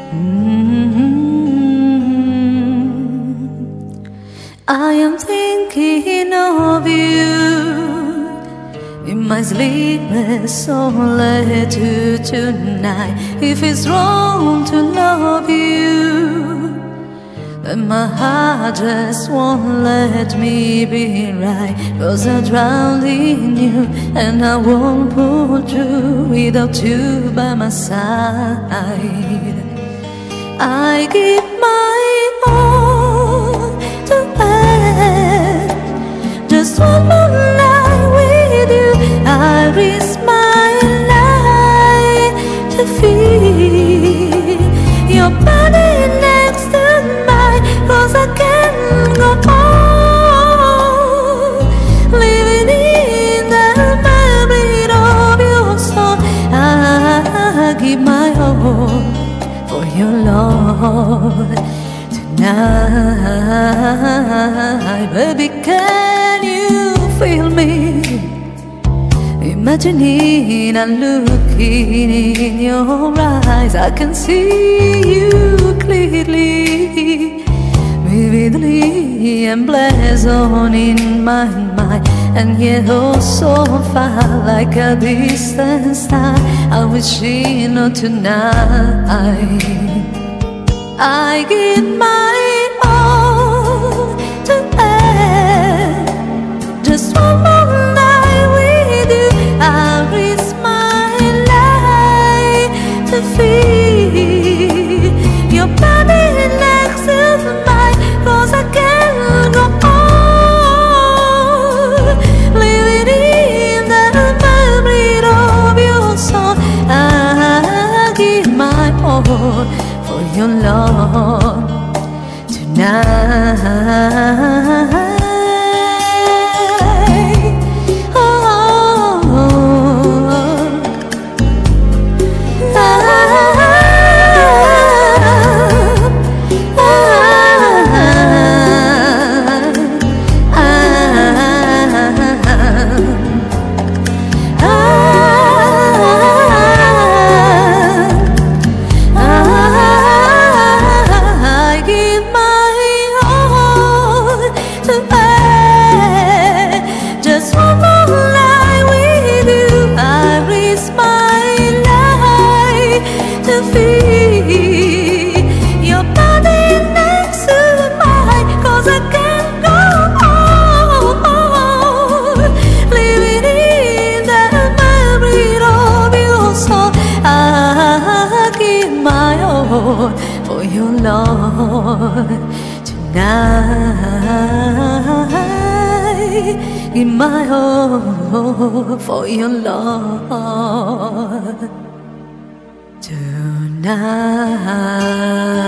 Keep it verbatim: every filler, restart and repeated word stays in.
I am thinking of you in my sleepless solitude tonight. If it's wrong to love you, then my heart just won't let me be right. 'Cause I drown in you and I won't pull through without you by my side. I give my all to have just one more night with you. I risk my life to feel your body next to mine. 'Cause I can't go on living in the memory of your soul. I give my all for your love tonight. Baby, can you feel me? Imagining I'm looking in your eyes, I can see you clearly, vividly and blazon in my mind. And yet oh so far, like a distant star, I wish you know tonight. I give my all to have just one more night with you. I risk my life to feel your body next to mine. 'Cause I can't go on living in the memory of your soul. I give my all for your love tonight. For your love tonight, give my all for your love tonight.